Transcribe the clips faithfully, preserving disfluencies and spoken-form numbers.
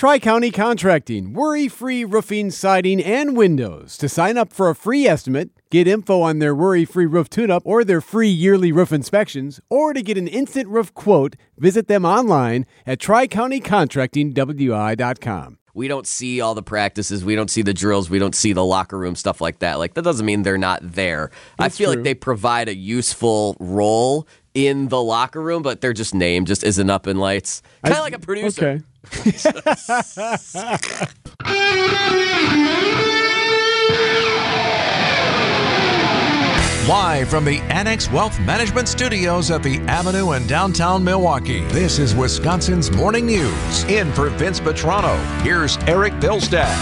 Tri-County Contracting, worry-free roofing, siding, and windows. To sign up for a free estimate, get info on their worry-free roof tune-up or their free yearly roof inspections, or to get an instant roof quote, visit them online at tri county contracting w i dot com. We don't see all the practices. We don't see the drills. We don't see the locker room, stuff like that. Like, that doesn't mean they're not there. That's I feel true. like they provide a useful role in the locker room, but their just name just isn't up in lights. Kind of like a producer. Okay. Live from the Annex Wealth Management Studios at the Avenue in downtown Milwaukee, this is Wisconsin's Morning News. In for Vince Petrano, here's Eric Bilstad.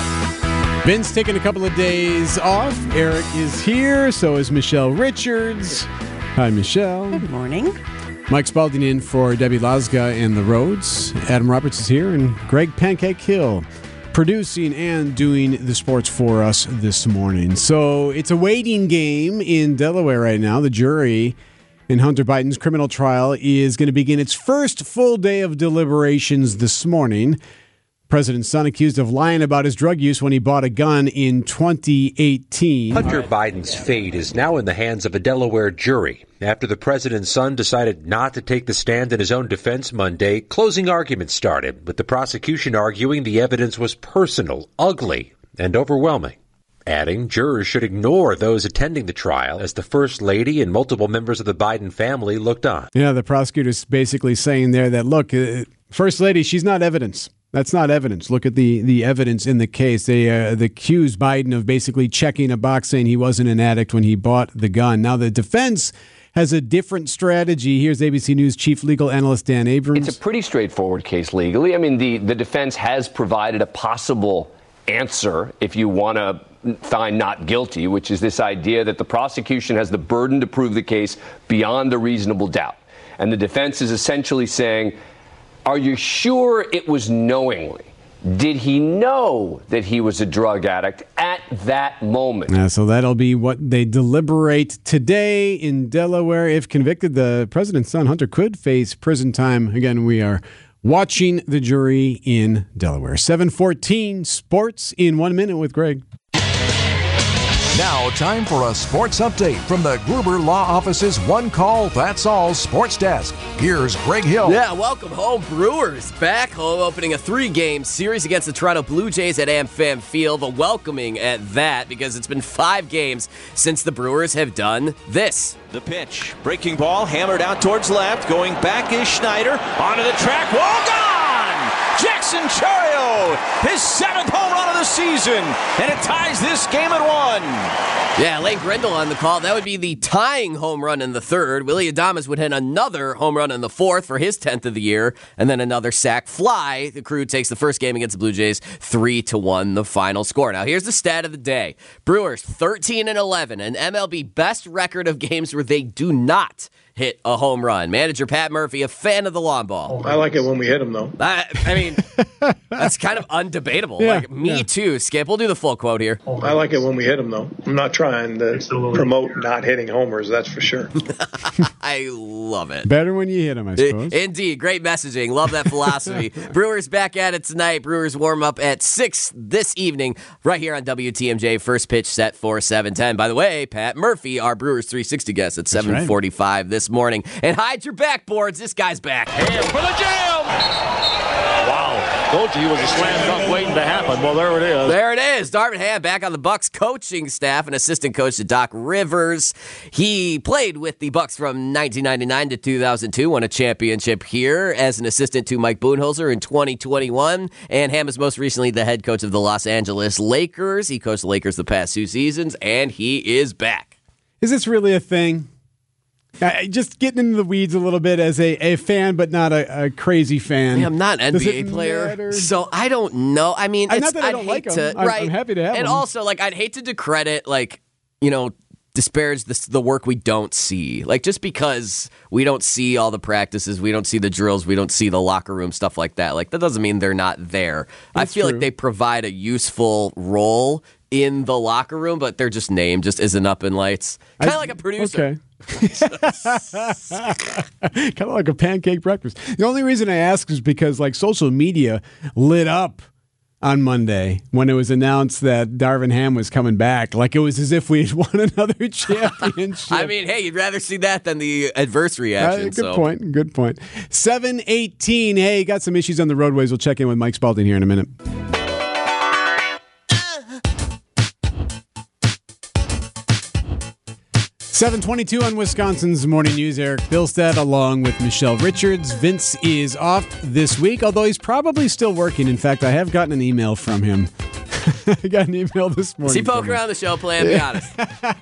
Vince taking a couple of days off. Eric is here. So is Michelle Richards. Hi, Michelle. Good morning. Mike Spalding in for Debbie Lazga and the Rhodes. Adam Roberts is here, and Greg Pancake Hill producing and doing the sports for us this morning. So it's a waiting game in Delaware right now. The jury in Hunter Biden's criminal trial is going to begin its first full day of deliberations this morning. President's son accused of lying about his drug use when he bought a gun in twenty eighteen. Hunter Biden's fate is now in the hands of a Delaware jury after the president's son decided not to take the stand in his own defense Monday. Closing arguments started, with the prosecution arguing the evidence was personal, ugly, and overwhelming. Adding, jurors should ignore those attending the trial as the First Lady and multiple members of the Biden family looked on. Yeah, the prosecutor's basically saying there that, look, uh, First Lady, she's not evidence. That's not evidence. Look at the, the evidence in the case. They uh, they accused Biden of basically checking a box saying he wasn't an addict when he bought the gun. Now, the defense has a different strategy. Here's A B C News chief legal analyst Dan Abrams. It's a pretty straightforward case legally. I mean, the, the defense has provided a possible answer if you want to find not guilty, which is this idea that the prosecution has the burden to prove the case beyond a reasonable doubt. And the defense is essentially saying, are you sure it was knowingly? Did he know that he was a drug addict at that moment? Yeah, so that'll be what they deliberate today in Delaware. If convicted, the president's son, Hunter, could face prison time. Again, we are watching the jury in Delaware. seven fourteen, sports in one minute with Greg. Now, time for a sports update from the Gruber Law Office's One Call, That's All Sports Desk. Here's Greg Hill. Yeah, welcome home. Brewers back home, opening a three-game series against the Toronto Blue Jays at AmFam Field. A welcoming at that, because it's been five games since the Brewers have done this. The pitch, breaking ball, hammered out towards left, going back is Schneider, onto the track, wall gone! Jackson Chourio, his seventh home run of the season, and it ties this game at one. Yeah, Lane Grindle on the call. That would be the tying home run in the third. Willie Adames would hit another home run in the fourth for his tenth of the year, and then another sac fly. The Crew takes the first game against the Blue Jays, three to one, the final score. Now, here's the stat of the day. Brewers thirteen and eleven, an M L B best record of games where they do not hit a home run. Manager Pat Murphy, a fan of the long ball. I like it when we hit them, though. I, I mean, that's kind of undebatable. Yeah, like me yeah. too, Skip. We'll do the full quote here. I like it when we hit them, though. I'm not trying to promote not hitting homers, that's for sure. I love it. Better when you hit him, I suppose. Indeed. Great messaging. Love that philosophy. Brewers back at it tonight. Brewers warm up at six this evening right here on W T M J. First pitch set for seven ten. By the way, Pat Murphy, our Brewers three sixty guest at seven forty-five this morning. And hide your backboards. This guy's back. Ham for the jam! Wow. Told you he was a slam dunk waiting to happen. Well, there it is. There it is. Darvin Ham back on the Bucks coaching staff, and assistant coach to Doc Rivers. He played with the Bucks from nineteen ninety-nine to two thousand two, won a championship here as an assistant to Mike Budenholzer in twenty twenty-one. And Ham is most recently the head coach of the Los Angeles Lakers. He coached the Lakers the past two seasons, and he is back. Is this really a thing? Uh, just getting into the weeds a little bit as a, a fan, but not a, a crazy fan. Yeah, I'm not an N B A Does it player, matter? so I don't know. I mean, Uh, it's, not that I I'd don't hate like 'em. to, I'm- right? I'm happy to have and 'em. also, like, I'd hate to discredit, like, you know, disparage the, the work we don't see. Like, just because we don't see all the practices, we don't see the drills, we don't see the locker room, stuff like that. Like, that doesn't mean they're not there. That's I feel true. like they provide a useful role in the locker room, but their just name just isn't up in lights. Kind of like a producer. Okay. Kind of like a pancake breakfast. The only reason I ask is because like social media lit up on Monday when it was announced that Darvin Ham was coming back. Like it was as if we had won another championship. I mean, hey, you'd rather see that than the adverse reaction. Uh, good so. point. Good point. seven eighteen. Hey, got some issues on the roadways. We'll check in with Mike Spalding here in a minute. seven twenty-two on Wisconsin's Morning News. Eric Bilstead along with Michelle Richards. Vince is off this week, although he's probably still working. In fact, I have gotten an email from him. I got an email this morning. Is he poking around the show plan? Be honest.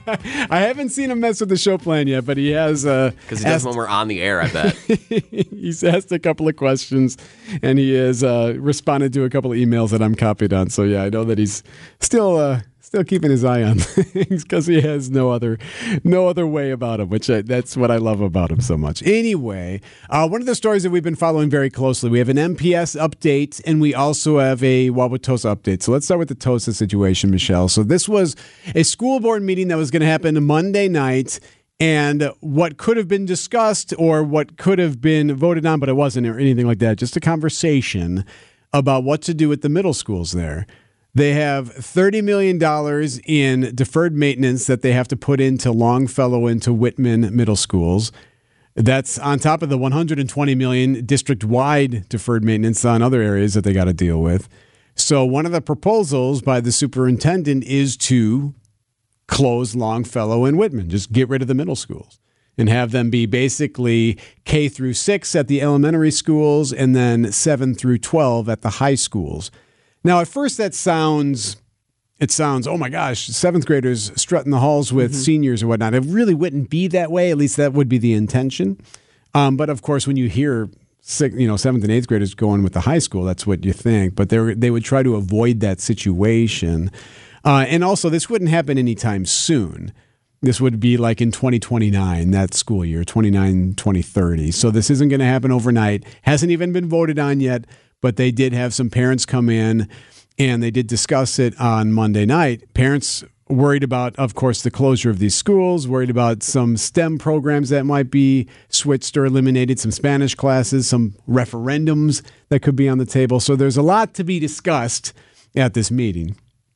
I haven't seen him mess with the show plan yet, but he has. Because uh, he does when we're on the air, I bet. He's asked a couple of questions, and he has uh, responded to a couple of emails that I'm copied on. So, yeah, I know that he's still... Uh, Still keeping his eye on things because he has no other, no other way about him. Which I, that's what I love about him so much. Anyway, uh, one of the stories that we've been following very closely. We have an M P S update, and we also have a Wauwatosa update. So let's start with the Tosa situation, Michelle. So this was a school board meeting that was going to happen Monday night, and what could have been discussed or what could have been voted on, but it wasn't or anything like that. Just a conversation about what to do with the middle schools there. They have thirty million dollars in deferred maintenance that they have to put into Longfellow and to Whitman middle schools. That's on top of the one hundred twenty million dollars district-wide deferred maintenance on other areas that they got to deal with. So one of the proposals by the superintendent is to close Longfellow and Whitman, just get rid of the middle schools and have them be basically K through six at the elementary schools and then seven through twelve at the high schools. Now, at first, that sounds, it sounds, oh my gosh, seventh graders strutting the halls with mm-hmm. seniors or whatnot. It really wouldn't be that way. At least that would be the intention. Um, but of course, when you hear, six, you know, seventh and eighth graders going with the high school, that's what you think. But they they would try to avoid that situation. Uh, and also, this wouldn't happen anytime soon. This would be like in twenty twenty-nine, that school year, twenty-nine, twenty thirty. So this isn't going to happen overnight. Hasn't even been voted on yet. But they did have some parents come in, and they did discuss it on Monday night. Parents worried about, of course, the closure of these schools, worried about some STEM programs that might be switched or eliminated, some Spanish classes, some referendums that could be on the table. So there's a lot to be discussed at this meeting.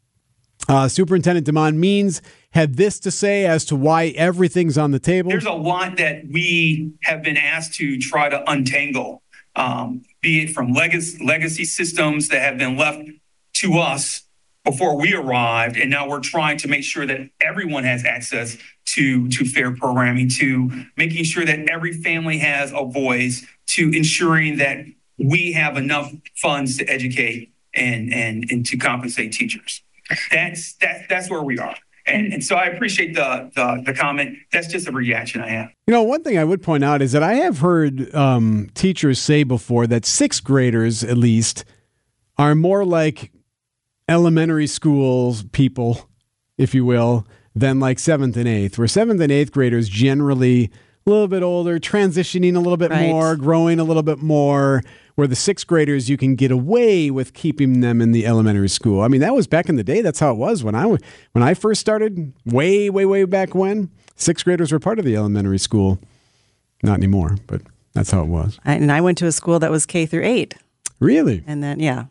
Uh, Superintendent Damon Means had this to say as to why everything's on the table. There's a lot that we have been asked to try to untangle. Um, be it from legacy, legacy systems that have been left to us before we arrived, and now we're trying to make sure that everyone has access to, to fair programming, to making sure that every family has a voice, to ensuring that we have enough funds to educate and, and, and to compensate teachers. That's, that, that's where we are. And, and so I appreciate the, the the comment. That's just a reaction I have. You know, one thing I would point out is that I have heard um, teachers say before that sixth graders, at least, are more like elementary school people, if you will, than like seventh and eighth, where seventh and eighth graders generally a little bit older, transitioning a little bit right. more, growing a little bit more, where the sixth graders, you can get away with keeping them in the elementary school. I mean, that was back in the day. That's how it was when I, when I first started, way, way, way back when. Sixth graders were part of the elementary school. Not anymore, but that's how it was. I, and I went to a school that was K through eight. Really? And then, yeah.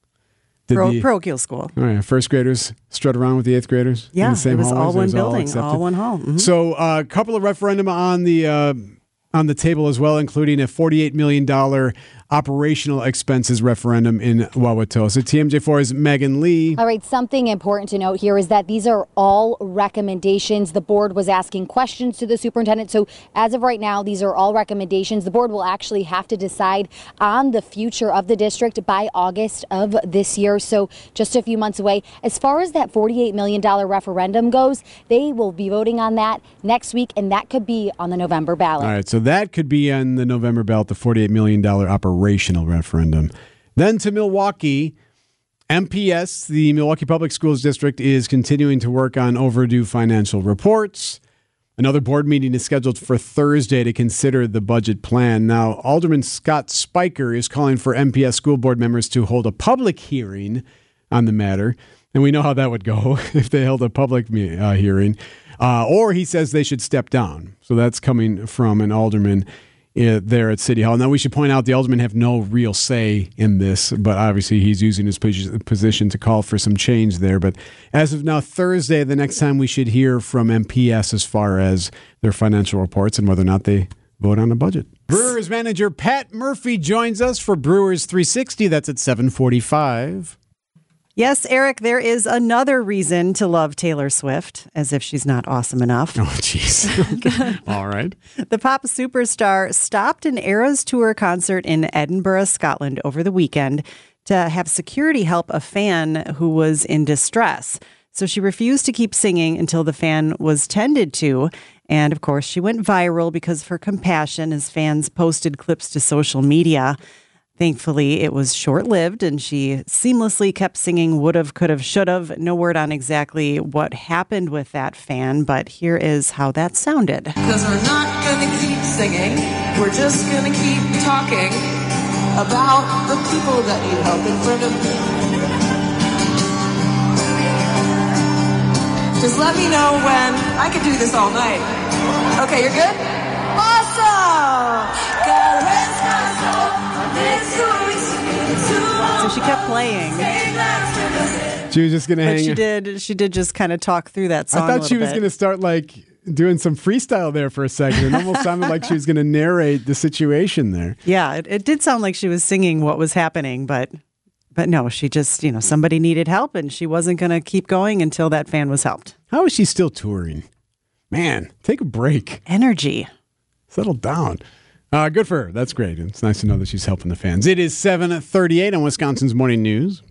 Did Pro, the, parochial school. All right, first graders strut around with the eighth graders? Yeah, in the same it was all one was building, all, all one hall. Mm-hmm. So a uh, couple of referendum on the uh, on the table as well, including a forty-eight million dollars operational expenses referendum in Wauwatosa. T M J four's Megan Lee. All right, something important to note here is that these are all recommendations. The board was asking questions to the superintendent. So as of right now, these are all recommendations. The board will actually have to decide on the future of the district by August of this year. So just a few months away. As far as that forty-eight million dollars referendum goes, they will be voting on that next week, and that could be on the November ballot. All right, so that could be on the November ballot, the forty-eight million dollars operational referendum. Then to Milwaukee, M P S, the Milwaukee Public Schools District, is continuing to work on overdue financial reports. Another board meeting is scheduled for Thursday to consider the budget plan. Now, Alderman Scott Spiker is calling for M P S school board members to hold a public hearing on the matter. And we know how that would go if they held a public uh, hearing. Uh, or he says they should step down. So that's coming from an alderman uh, there at City Hall. Now, we should point out the aldermen have no real say in this, but obviously he's using his position to call for some change there. But as of now, Thursday, the next time we should hear from M P S as far as their financial reports and whether or not they vote on a budget. Brewers manager Pat Murphy joins us for Brewers three sixty. That's at seven forty-five. Yes, Eric, there is another reason to love Taylor Swift, as if she's not awesome enough. Oh, jeez. All right. The pop superstar stopped an Eras Tour concert in Edinburgh, Scotland over the weekend to have security help a fan who was in distress. So she refused to keep singing until the fan was tended to. And, of course, she went viral because of her compassion as fans posted clips to social media. Thankfully, it was short-lived, and she seamlessly kept singing would've, could've, should've. No word on exactly what happened with that fan, but here is how that sounded. Because we're not going to keep singing. We're just going to keep talking about the people that need help in front of me. Just let me know when. I could do this all night. Okay, you're good? Awesome! God rest my soul. So she kept playing. She was just going to hang. But she did. She did just kind of talk through that song. I thought she was going to start like doing some freestyle there for a second. It almost sounded like she was going to narrate the situation there. Yeah, it, it did sound like she was singing what was happening, but but no, she just, you know, somebody needed help, and she wasn't going to keep going until that fan was helped. How is she still touring? Man, take a break. Energy. Settle down. Uh, good for her. That's great. It's nice to know that she's helping the fans. It is seven thirty-eight on Wisconsin's Morning News.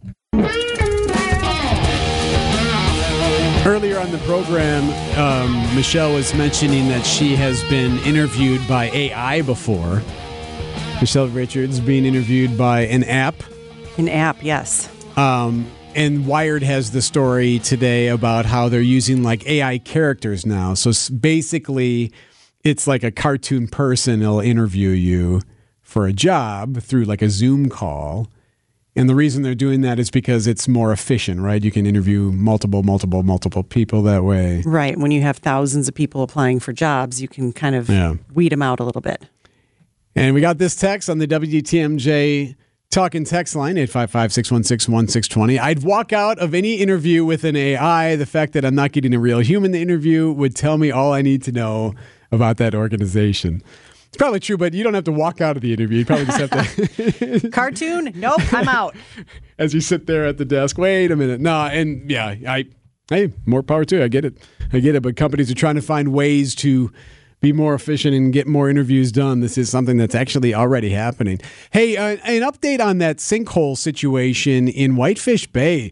Earlier on the program, um, Michelle was mentioning that she has been interviewed by A I before. Michelle Richards being interviewed by an app. An app, yes. Um, and Wired has the story today about how they're using like A I characters now. So basically, it's like a cartoon person will interview you for a job through like a Zoom call. And the reason they're doing that is because it's more efficient, right? You can interview multiple, multiple, multiple people that way. Right. When you have thousands of people applying for jobs, you can kind of yeah. weed them out a little bit. And we got this text on the W T M J Talking text line, eight five five, six one six, one six two zero. I'd walk out of any interview with an A I. The fact that I'm not getting a real human to interview would tell me all I need to know about that organization. It's probably true, but you don't have to walk out of the interview. You probably just have to... Cartoon? Nope, I'm out. As you sit there at the desk, wait a minute. No, and yeah, I hey, more power to you. I get it. I get it, but companies are trying to find ways to be more efficient and get more interviews done. This is something that's actually already happening. Hey, uh, an update on that sinkhole situation in Whitefish Bay.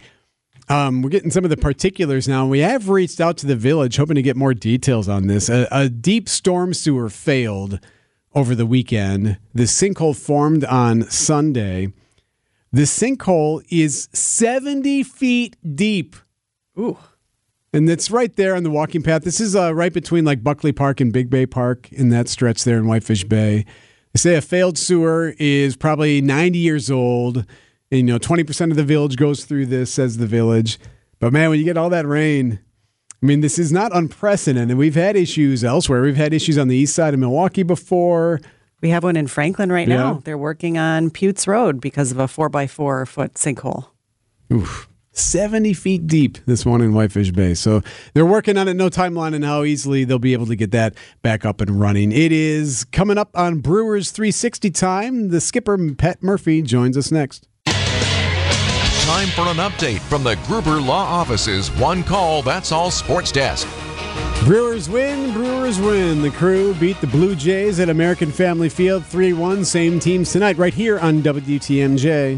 Um, we're getting some of the particulars now. We have reached out to the village, hoping to get more details on this. A, a deep storm sewer failed over the weekend. The sinkhole formed on Sunday. The sinkhole is seventy feet deep. Ooh. And it's right there on the walking path. This is uh, right between like Buckley Park and Big Bay Park in that stretch there in Whitefish Bay. They say a failed sewer is probably ninety years old. And, you know, twenty percent of the village goes through this, says the village. But, man, when you get all that rain, I mean, this is not unprecedented. We've had issues elsewhere. We've had issues on the east side of Milwaukee before. We have one in Franklin right yeah. now. They're working on Putes Road because of a four by four foot sinkhole. Oof. seventy feet deep, this one in Whitefish Bay. So they're working on it. No timeline on how easily they'll be able to get that back up and running. It is coming up on Brewers three sixty time. The skipper, Pat Murphy, joins us next. Time for an update from the Gruber Law Office's One Call, That's All Sports Desk. Brewers win, Brewers win. The Crew beat the Blue Jays at American Family Field three one. Same teams tonight right here on W T M J.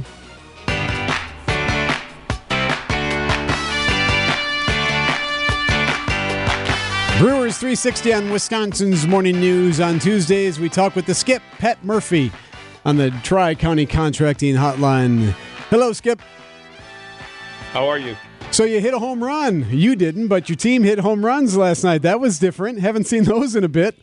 Brewers three sixty on Wisconsin's Morning News. On Tuesdays, we talk with the Skip, Pat Murphy, on the Tri-County Contracting Hotline. Hello, Skip. How are you? So you hit a home run. You didn't, but your team hit home runs last night. That was different. Haven't seen those in a bit.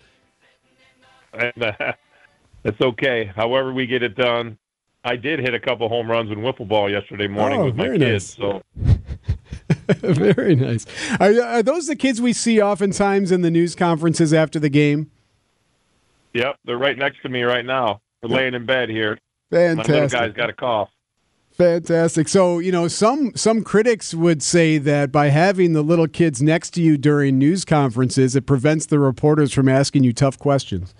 That's okay. However we get it done. I did hit a couple home runs in wiffle ball yesterday morning oh, with my very kids. Nice. So Very nice. Are, are those the kids we see oftentimes in the news conferences after the game? Yep, they're right next to me right now. They're laying in bed here. Fantastic. My little guy's got a cough. Fantastic. So, you know, some some critics would say that by having the little kids next to you during news conferences, it prevents the reporters from asking you tough questions.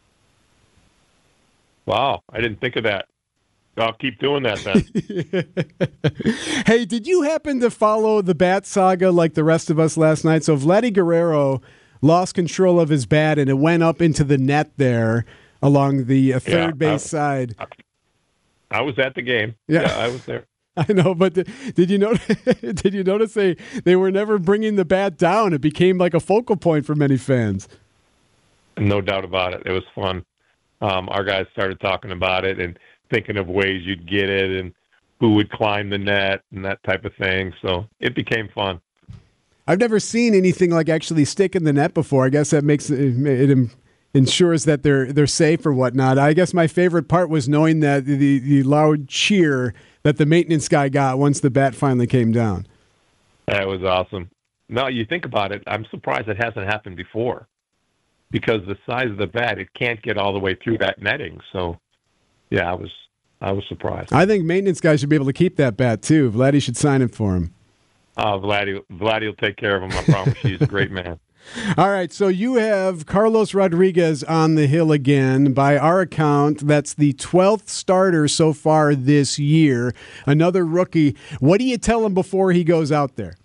Wow, I didn't think of that. I'll keep doing that then. Hey, did you happen to follow the bat saga like the rest of us last night? So Vladdy Guerrero lost control of his bat, and it went up into the net there along the uh, third Yeah, base I, side. I was at the game. Yeah, yeah I was there. I know, but did, did you notice? Did you notice they they were never bringing the bat down? It became like a focal point for many fans. No doubt about it. It was fun. Um, our guys started talking about it and thinking of ways you'd get it and who would climb the net and that type of thing. So it became fun. I've never seen anything like actually stick in the net before. I guess that makes it, it ensures that they're they're safe or whatnot. I guess my favorite part was knowing that the, the loud cheer that the maintenance guy got once the bat finally came down. That was awesome. Now you think about it, I'm surprised it hasn't happened before because the size of the bat, it can't get all the way through that netting. So, yeah, I was I was surprised. I think maintenance guys should be able to keep that bat too. Vladdy should sign it for him. Oh, Vladdy, Vladdy will take care of him, I promise you. He's a great man. All right, so you have Carlos Rodriguez on the hill again. By our account, that's the twelfth starter so far this year. Another rookie. What do you tell him before he goes out there?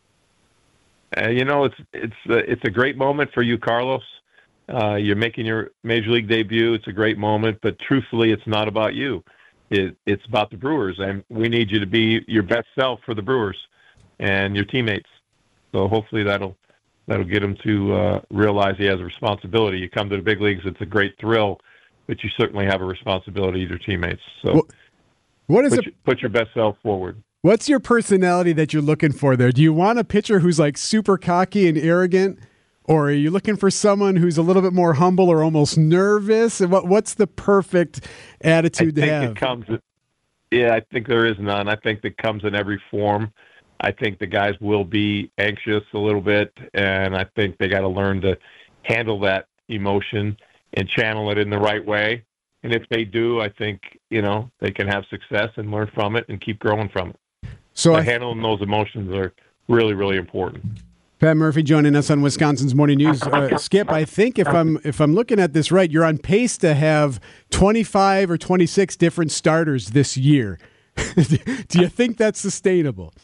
Uh, you know, it's it's uh, it's a great moment for you, Carlos. Uh, you're making your major league debut. It's a great moment, but truthfully, it's not about you. It, it's about the Brewers, and we need you to be your best self for the Brewers and your teammates. So hopefully that'll that'll get him to uh, realize he has a responsibility. You come to the big leagues, it's a great thrill, but you certainly have a responsibility to your teammates. So well, what is put, it? your, put your best self forward. What's your personality that you're looking for there? Do you want a pitcher who's like super cocky and arrogant, or are you looking for someone who's a little bit more humble or almost nervous? What What's the perfect attitude I to think have? It comes, yeah, I think there is none. I think it comes in every form. I think the guys will be anxious a little bit, and I think they got to learn to handle that emotion and channel it in the right way. And if they do, I think, you know, they can have success and learn from it and keep growing from it. So I, handling those emotions are really, really important. Pat Murphy joining us on Wisconsin's Morning News. Uh, Skip, I think if I'm if I'm looking at this right, you're on pace to have twenty-five or twenty-six different starters this year. Do you think that's sustainable?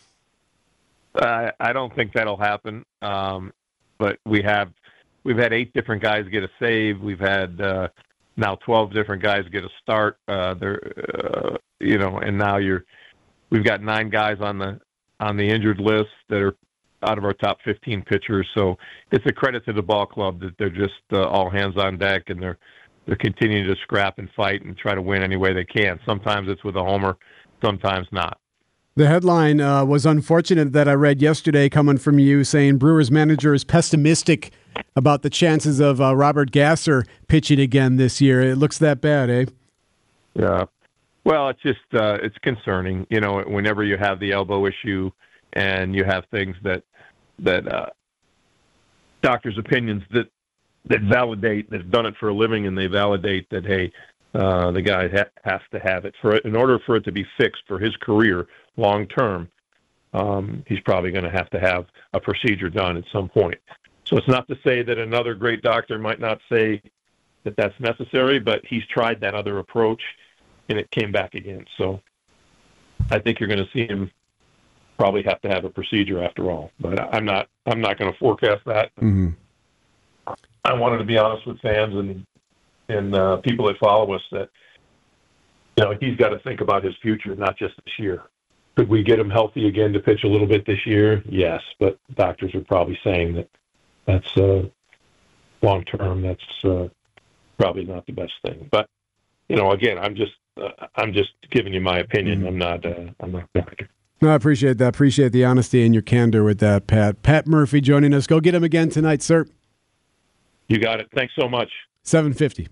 I, I don't think that'll happen. Um, but we have we've had eight different guys get a save. We've had uh, now twelve different guys get a start. Uh, they're uh, you know, and now you're we've got nine guys on the on the injured list that are out of our top fifteen pitchers. So it's a credit to the ball club that they're just uh, all hands on deck, and they're they're continuing to scrap and fight and try to win any way they can. Sometimes it's with a homer, sometimes not. The headline uh, was unfortunate that I read yesterday coming from you saying Brewers manager is pessimistic about the chances of uh, Robert Gasser pitching again this year. It looks that bad, eh? Yeah. Well, it's just uh, it's concerning. You know, whenever you have the elbow issue and you have things that that uh, doctors' opinions that that validate that have done it for a living, and they validate that hey, uh, the guy ha- has to have it for it. In order for it to be fixed for his career long term, um, he's probably going to have to have a procedure done at some point. So it's not to say that another great doctor might not say that that's necessary, but he's tried that other approach, and it came back again. So I think you're going to see him probably have to have a procedure after all. But I'm not I'm not going to forecast that. Mm-hmm. I wanted to be honest with fans and and uh, people that follow us that you know he's got to think about his future, not just this year. Could we get him healthy again to pitch a little bit this year? Yes, but doctors are probably saying that that's uh, long term. That's uh, probably not the best thing. But you know, again, I'm just uh, I'm just giving you my opinion. I'm not uh, I'm not a doctor. No, I appreciate that. Appreciate the honesty and your candor with that, Pat. Pat Murphy joining us. Go get him again tonight, sir. You got it. Thanks so much. seven fifty.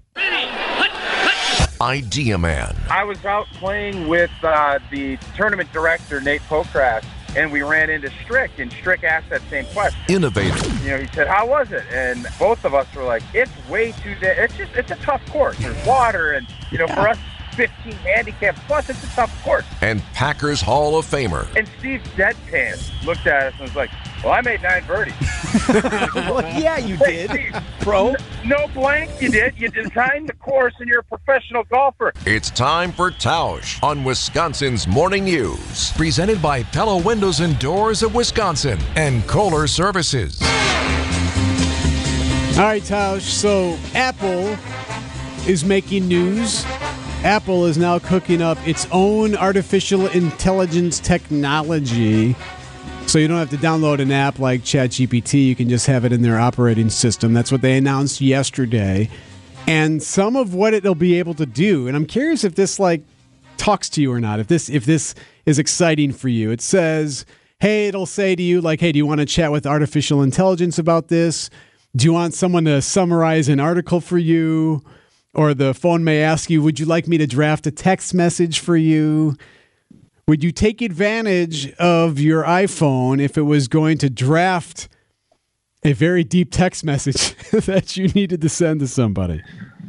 Idea Man. I was out playing with uh, the tournament director, Nate Pokrass, and we ran into Strick, and Strick asked that same question. Innovative. You know, he said, "How was it?" And both of us were like, "It's way too. Da- it's just it's a tough course. There's water, and you know, for us, fifteen handicaps plus, it's a tough course." And Packers Hall of Famer. And Steve deadpan looked at us and was like, "Well, I made nine birdies." Well, yeah, you did, Steve, bro. n- No blank, you did. You designed the course, and you're a professional golfer. It's time for Tausch on Wisconsin's Morning News. Presented by Pella Windows and Doors of Wisconsin and Kohler Services. All right, Tausch. So Apple is making news. Apple is now cooking up its own artificial intelligence technology. So you don't have to download an app like ChatGPT. You can just have it in their operating system. That's what they announced yesterday. And some of what it'll be able to do, and I'm curious if this like talks to you or not, if this if this is exciting for you. It says, hey, it'll say to you, like, hey, do you want to chat with artificial intelligence about this? Do you want someone to summarize an article for you? Or the phone may ask you, would you like me to draft a text message for you? Would you take advantage of your iPhone if it was going to draft a very deep text message that you needed to send to somebody?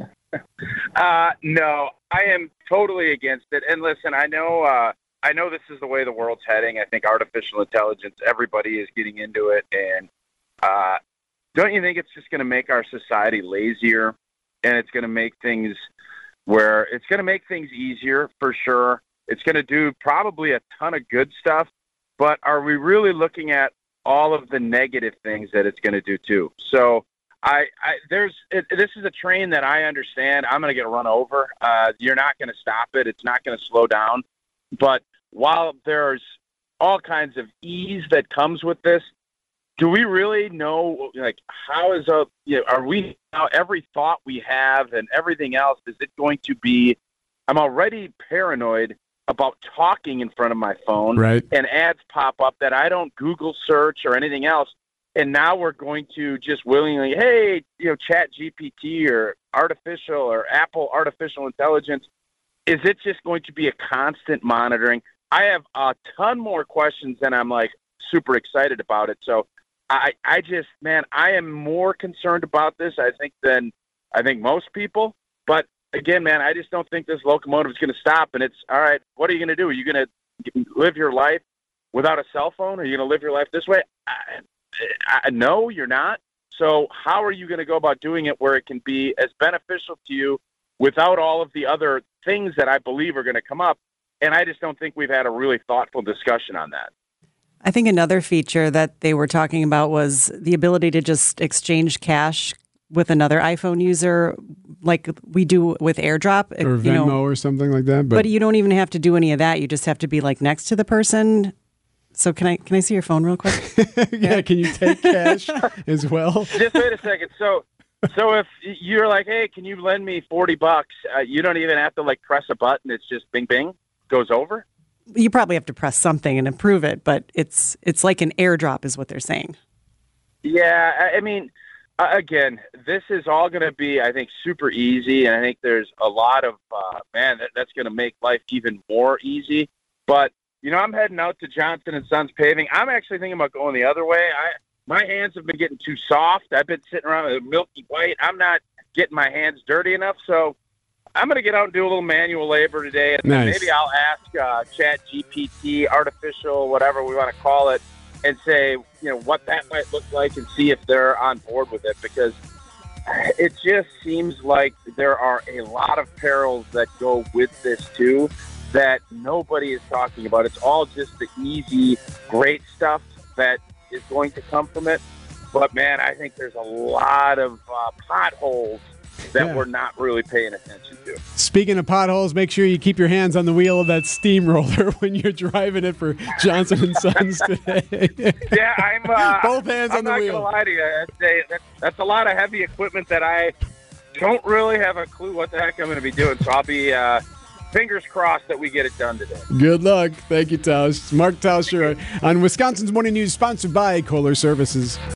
Uh, no, I am totally against it. And listen, I know, uh, I know this is the way the world's heading. I think artificial intelligence, everybody is getting into it. And uh, don't you think it's just going to make our society lazier? And it's going to make things where it's going to make things easier for sure. It's going to do probably a ton of good stuff, but are we really looking at all of the negative things that it's going to do too? So I, I there's it, this is a train that I understand. I'm going to get run over. Uh, you're not going to stop it. It's not going to slow down. But while there's all kinds of ease that comes with this, do we really know, like, how is a, you know, are we now every thought we have and everything else, is it going to be, I'm already paranoid about talking in front of my phone, right, and ads pop up that I don't Google search or anything else. And now we're going to just willingly, hey, you know, Chat G P T or artificial or Apple artificial intelligence. Is it just going to be a constant monitoring? I have a ton more questions than I'm like super excited about it. So I, I just, man, I am more concerned about this, I think, than I think most people. But again, man, I just don't think this locomotive is going to stop. And it's, all right, what are you going to do? Are you going to live your life without a cell phone? Are you going to live your life this way? I, I, no, you're not. So how are you going to go about doing it where it can be as beneficial to you without all of the other things that I believe are going to come up? And I just don't think we've had a really thoughtful discussion on that. I think another feature that they were talking about was the ability to just exchange cash with another iPhone user, like we do with AirDrop. Or you Venmo know, or something like that. But, but you don't even have to do any of that. You just have to be like next to the person. So can I can I see your phone real quick? Yeah, can you take cash as well? Just wait a second. So so if you're like, hey, can you lend me forty bucks? Uh, you don't even have to like press a button. It's just bing, bing, goes over. You probably have to press something and approve it, but it's it's like an AirDrop is what they're saying. Yeah, I mean, uh, again, this is all going to be, I think, super easy, and I think there's a lot of, uh, man, that, that's going to make life even more easy. But, you know, I'm heading out to Johnson and Sons Paving. I'm actually thinking about going the other way. I My hands have been getting too soft. I've been sitting around with a milky white. I'm not getting my hands dirty enough, so I'm going to get out and do a little manual labor today, and nice. then maybe I'll ask uh, Chat G P T, artificial, whatever we want to call it, and say, you know, what that might look like and see if they're on board with it, because it just seems like there are a lot of perils that go with this too that nobody is talking about. It's all just the easy, great stuff that is going to come from it. But, man, I think there's a lot of uh, potholes that yeah. we're not really paying attention to. Speaking of potholes, make sure you keep your hands on the wheel of that steamroller when you're driving it for Johnson and Sons today. Yeah, I'm uh, both hands I'm on the not wheel. Gonna lie to you. That's a, that's, that's a lot of heavy equipment that I don't really have a clue what the heck I'm going to be doing. So I'll be uh, fingers crossed that we get it done today. Good luck. Thank you, Tausch. Mark Tauscher on Wisconsin's Morning News, sponsored by Kohler Services.